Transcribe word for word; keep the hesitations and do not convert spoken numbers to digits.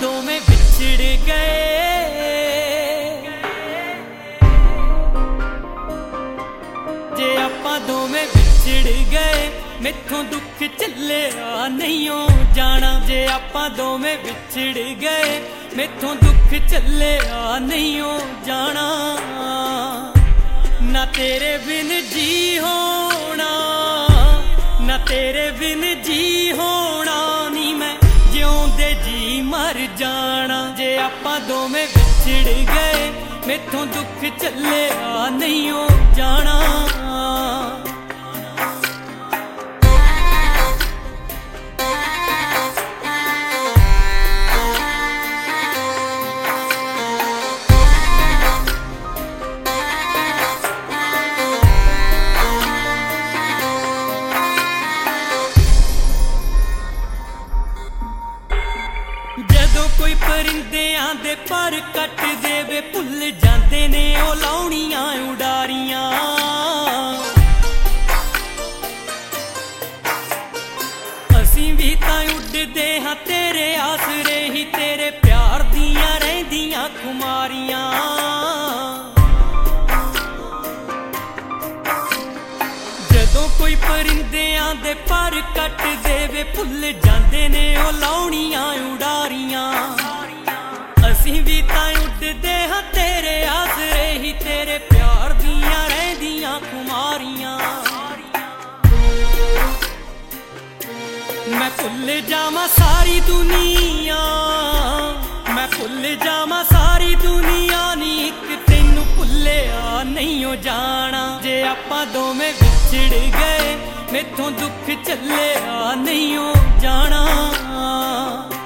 दोवें विछड़ गए। जे आपां दोवें विछड़ गए मैथों दुख झल्लिया नहीं ओ जाना। जे आपां दोवें विछड़ गए मैथों दुख झल्लिया नहीं ओ जाना। ना तेरे बिन जी होना, ना तेरे बिन जी होना, नी मैं जिउंदे जी मर जाना। जे आपां दोवें विछड़ गए मैथों दुख झल्लिया नहीं ओ जाना। जदों कोई परिंदियां दे पर कट देवे भुल जाते ने ओ लाउणियां उडारियां। असीं भी तां उडदे हां तेरे आसरे ही, तेरे प्यार दियां रहिंदियां खुमारियां। जदों कोई परिंदियां दे पर कट देवे भुल जाते ने ओ लाउणियां उडारियां। असीं भी तां उडदे हां तेरे आसरे ही, तेरे प्यार दियां रहिंदियां खुमारियां। मैं भुल जावां सारी दुनिया, मैं भुल जावां सारी दुनिया, नी इक तैनूं भुल्लिया नहीं ओ जाना। जे आपां दोवें विछड़ गए मैथों दुख झल्लिया नहीं ओ जाना।